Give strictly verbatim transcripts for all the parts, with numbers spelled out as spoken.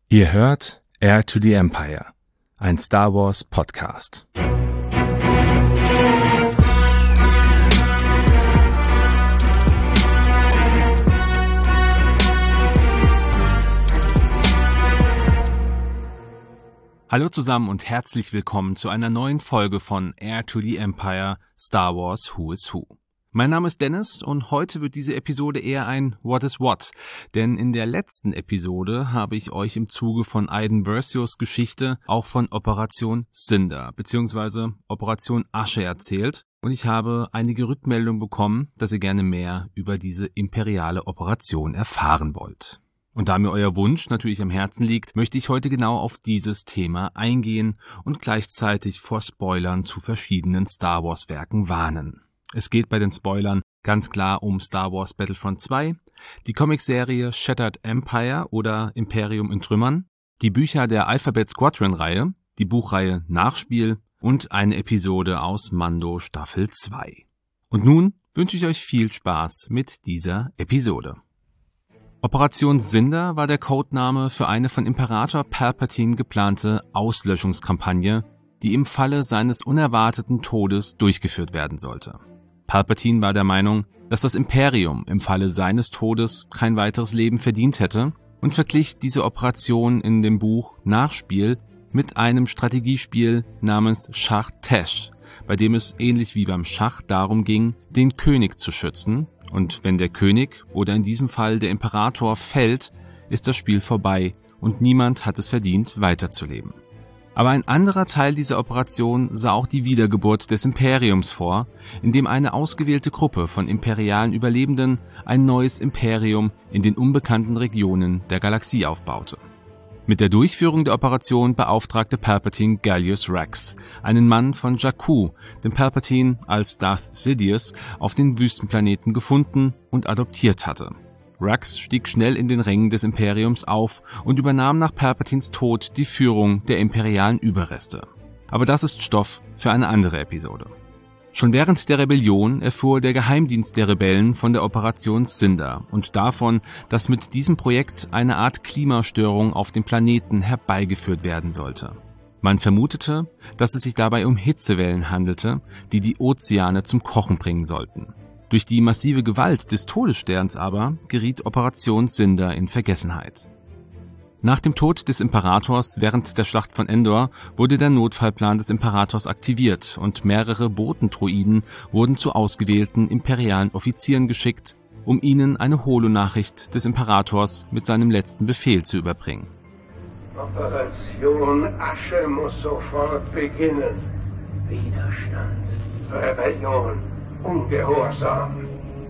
Ihr hört Heir to the Empire, ein Star Wars Podcast. Hallo zusammen und herzlich willkommen zu einer neuen Folge von Heir to the Empire, Star Wars Who is Who. Mein Name ist Dennis und heute wird diese Episode eher ein What is What, denn in der letzten Episode habe ich euch im Zuge von Iden Versios Geschichte auch von Operation Cinder bzw. Operation Asche erzählt und ich habe einige Rückmeldungen bekommen, dass ihr gerne mehr über diese imperiale Operation erfahren wollt. Und da mir euer Wunsch natürlich am Herzen liegt, möchte ich heute genau auf dieses Thema eingehen und gleichzeitig vor Spoilern zu verschiedenen Star Wars Werken warnen. Es geht bei den Spoilern ganz klar um Star Wars Battlefront zwei, die Comicserie Shattered Empire oder Imperium in Trümmern, die Bücher der Alphabet Squadron-Reihe, die Buchreihe Nachspiel und eine Episode aus Mando Staffel zwei. Und nun wünsche ich euch viel Spaß mit dieser Episode. Operation Cinder war der Codename für eine von Imperator Palpatine geplante Auslöschungskampagne, die im Falle seines unerwarteten Todes durchgeführt werden sollte. Palpatine war der Meinung, dass das Imperium im Falle seines Todes kein weiteres Leben verdient hätte und verglich diese Operation in dem Buch Nachspiel mit einem Strategiespiel namens Schach Tesh, bei dem es ähnlich wie beim Schach darum ging, den König zu schützen, und wenn der König oder in diesem Fall der Imperator fällt, ist das Spiel vorbei und niemand hat es verdient, weiterzuleben. Aber ein anderer Teil dieser Operation sah auch die Wiedergeburt des Imperiums vor, in dem eine ausgewählte Gruppe von imperialen Überlebenden ein neues Imperium in den unbekannten Regionen der Galaxie aufbaute. Mit der Durchführung der Operation beauftragte Palpatine Gallius Rax, einen Mann von Jakku, den Palpatine als Darth Sidious auf den Wüstenplaneten gefunden und adoptiert hatte. Rax stieg schnell in den Rängen des Imperiums auf und übernahm nach Palpatines Tod die Führung der imperialen Überreste. Aber das ist Stoff für eine andere Episode. Schon während der Rebellion erfuhr der Geheimdienst der Rebellen von der Operation Cinder und davon, dass mit diesem Projekt eine Art Klimastörung auf dem Planeten herbeigeführt werden sollte. Man vermutete, dass es sich dabei um Hitzewellen handelte, die die Ozeane zum Kochen bringen sollten. Durch die massive Gewalt des Todessterns aber geriet Operation Cinder in Vergessenheit. Nach dem Tod des Imperators während der Schlacht von Endor wurde der Notfallplan des Imperators aktiviert und mehrere Botendroiden wurden zu ausgewählten imperialen Offizieren geschickt, um ihnen eine Holonachricht des Imperators mit seinem letzten Befehl zu überbringen. Operation Asche muss sofort beginnen. Widerstand, Rebellion, Ungehorsam.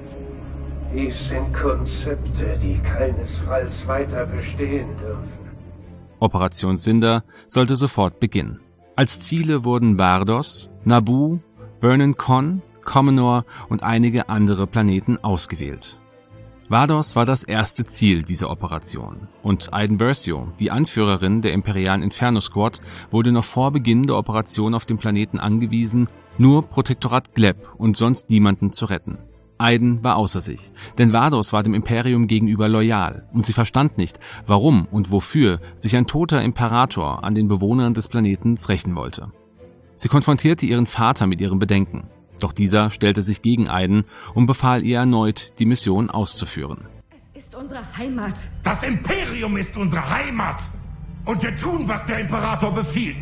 Dies sind Konzepte, die keinesfalls weiter bestehen dürfen. Operation Cinder sollte sofort beginnen. Als Ziele wurden Vardos, Naboo, Vernon Kon, Comenor und einige andere Planeten ausgewählt. Vardos war das erste Ziel dieser Operation und Iden Versio, die Anführerin der imperialen Inferno Squad, wurde noch vor Beginn der Operation auf dem Planeten angewiesen, nur Protektorat Gleb und sonst niemanden zu retten. Iden war außer sich, denn Vardos war dem Imperium gegenüber loyal und sie verstand nicht, warum und wofür sich ein toter Imperator an den Bewohnern des Planeten rächen wollte. Sie konfrontierte ihren Vater mit ihren Bedenken, doch dieser stellte sich gegen Iden und befahl ihr erneut, die Mission auszuführen. Es ist unsere Heimat. Das Imperium ist unsere Heimat und wir tun, was der Imperator befiehlt.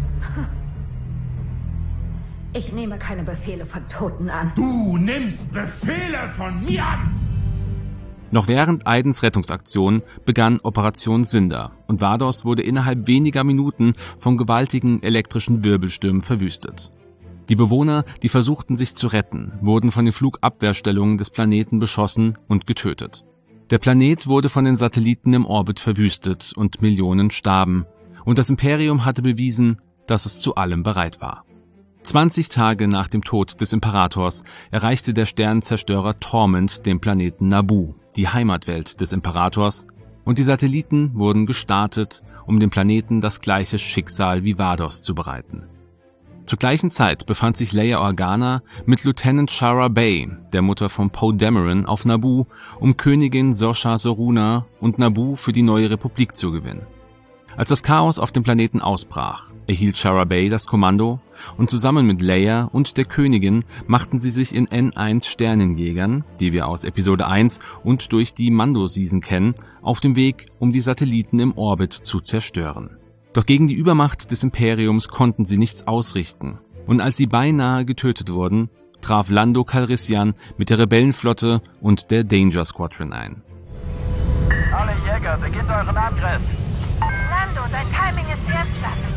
Ich nehme keine Befehle von Toten an. Du nimmst Befehle von mir an! Noch während Idens Rettungsaktion begann Operation Cinder und Vardos wurde innerhalb weniger Minuten von gewaltigen elektrischen Wirbelstürmen verwüstet. Die Bewohner, die versuchten sich zu retten, wurden von den Flugabwehrstellungen des Planeten beschossen und getötet. Der Planet wurde von den Satelliten im Orbit verwüstet und Millionen starben. Und das Imperium hatte bewiesen, dass es zu allem bereit war. zwanzig Tage nach dem Tod des Imperators erreichte der Sternenzerstörer Torment den Planeten Naboo, die Heimatwelt des Imperators, und die Satelliten wurden gestartet, um dem Planeten das gleiche Schicksal wie Vardos zu bereiten. Zur gleichen Zeit befand sich Leia Organa mit Lieutenant Shara Bey, der Mutter von Poe Dameron, auf Naboo, um Königin Sosha Soruna und Naboo für die neue Republik zu gewinnen. Als das Chaos auf dem Planeten ausbrach, erhielt Shara Bey das Kommando und zusammen mit Leia und der Königin machten sie sich in N eins Sternenjägern, die wir aus Episode eins und durch die Mando-Season kennen, auf dem Weg, um die Satelliten im Orbit zu zerstören. Doch gegen die Übermacht des Imperiums konnten sie nichts ausrichten. Und als sie beinahe getötet wurden, traf Lando Calrissian mit der Rebellenflotte und der Danger Squadron ein. Alle Jäger, beginnt euren Angriff! Lando, dein Timing ist erstklassig.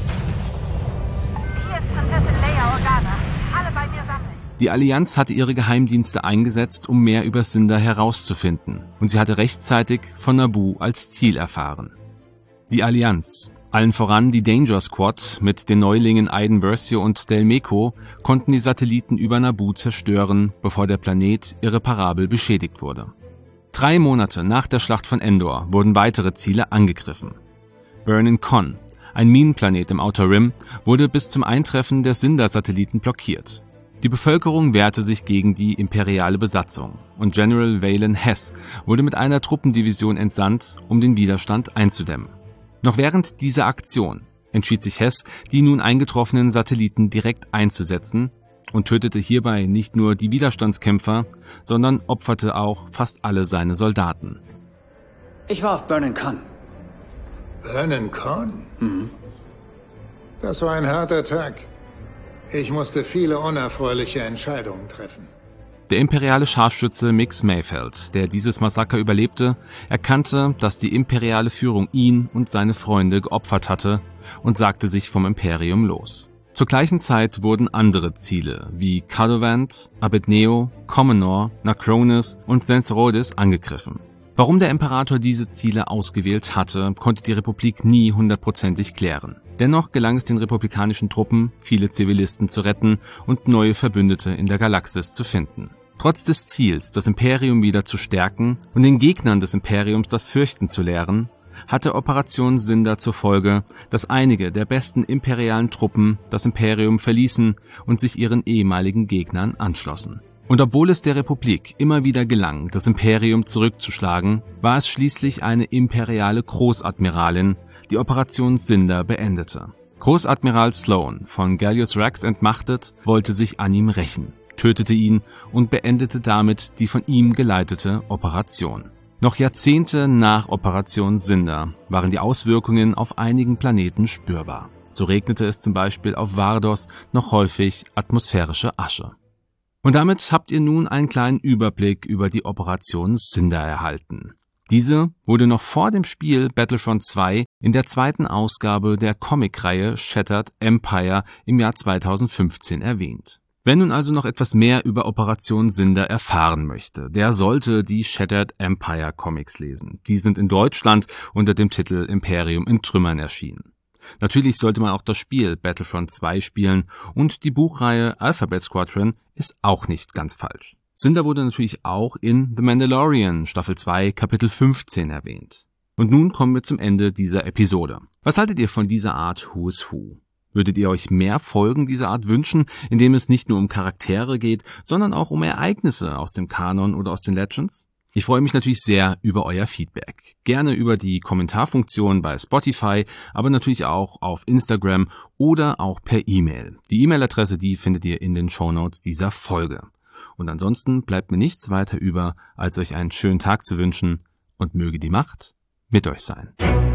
Hier ist Prinzessin Leia Organa. Alle bei mir sammeln. Die Allianz hatte ihre Geheimdienste eingesetzt, um mehr über Cinder herauszufinden. Und sie hatte rechtzeitig von Naboo als Ziel erfahren. Die Allianz, allen voran die Danger Squad mit den Neulingen Iden Versio und Del Meco, konnten die Satelliten über Naboo zerstören, bevor der Planet irreparabel beschädigt wurde. Drei Monate nach der Schlacht von Endor wurden weitere Ziele angegriffen. Burnin Con, ein Minenplanet im Outer Rim, wurde bis zum Eintreffen der Cinder-Satelliten blockiert. Die Bevölkerung wehrte sich gegen die imperiale Besatzung und General Valen Hess wurde mit einer Truppendivision entsandt, um den Widerstand einzudämmen. Noch während dieser Aktion entschied sich Hess, die nun eingetroffenen Satelliten direkt einzusetzen und tötete hierbei nicht nur die Widerstandskämpfer, sondern opferte auch fast alle seine Soldaten. Ich war auf Burnin Con. Burnin Con? Mhm. Das war ein harter Tag. Ich musste viele unerfreuliche Entscheidungen treffen. Der imperiale Scharfschütze Mix Mayfeld, der dieses Massaker überlebte, erkannte, dass die imperiale Führung ihn und seine Freunde geopfert hatte und sagte sich vom Imperium los. Zur gleichen Zeit wurden andere Ziele wie Cadovant, Abedneo, Comenor, Nacronis und Thensrodis angegriffen. Warum der Imperator diese Ziele ausgewählt hatte, konnte die Republik nie hundertprozentig klären. Dennoch gelang es den republikanischen Truppen, viele Zivilisten zu retten und neue Verbündete in der Galaxis zu finden. Trotz des Ziels, das Imperium wieder zu stärken und den Gegnern des Imperiums das Fürchten zu lehren, hatte Operation Cinder zur Folge, dass einige der besten imperialen Truppen das Imperium verließen und sich ihren ehemaligen Gegnern anschlossen. Und obwohl es der Republik immer wieder gelang, das Imperium zurückzuschlagen, war es schließlich eine imperiale Großadmiralin, die Operation Cinder beendete. Großadmiral Sloane, von Gallius Rax entmachtet, wollte sich an ihm rächen, tötete ihn und beendete damit die von ihm geleitete Operation. Noch Jahrzehnte nach Operation Cinder waren die Auswirkungen auf einigen Planeten spürbar. So regnete es zum Beispiel auf Vardos noch häufig atmosphärische Asche. Und damit habt ihr nun einen kleinen Überblick über die Operation Cinder erhalten. Diese wurde noch vor dem Spiel Battlefront zwei in der zweiten Ausgabe der Comicreihe Shattered Empire im Jahr zweitausendfünfzehn erwähnt. Wer nun also noch etwas mehr über Operation Cinder erfahren möchte, der sollte die Shattered Empire Comics lesen. Die sind in Deutschland unter dem Titel Imperium in Trümmern erschienen. Natürlich sollte man auch das Spiel Battlefront zwei spielen und die Buchreihe Alphabet Squadron ist auch nicht ganz falsch. Cinder wurde natürlich auch in The Mandalorian Staffel zwei Kapitel fünfzehn erwähnt. Und nun kommen wir zum Ende dieser Episode. Was haltet ihr von dieser Art Who is Who? Würdet ihr euch mehr Folgen dieser Art wünschen, in dem es nicht nur um Charaktere geht, sondern auch um Ereignisse aus dem Kanon oder aus den Legends? Ich freue mich natürlich sehr über euer Feedback. Gerne über die Kommentarfunktion bei Spotify, aber natürlich auch auf Instagram oder auch per E-Mail. Die E-Mail-Adresse, die findet ihr in den Shownotes dieser Folge. Und ansonsten bleibt mir nichts weiter über, als euch einen schönen Tag zu wünschen und möge die Macht mit euch sein.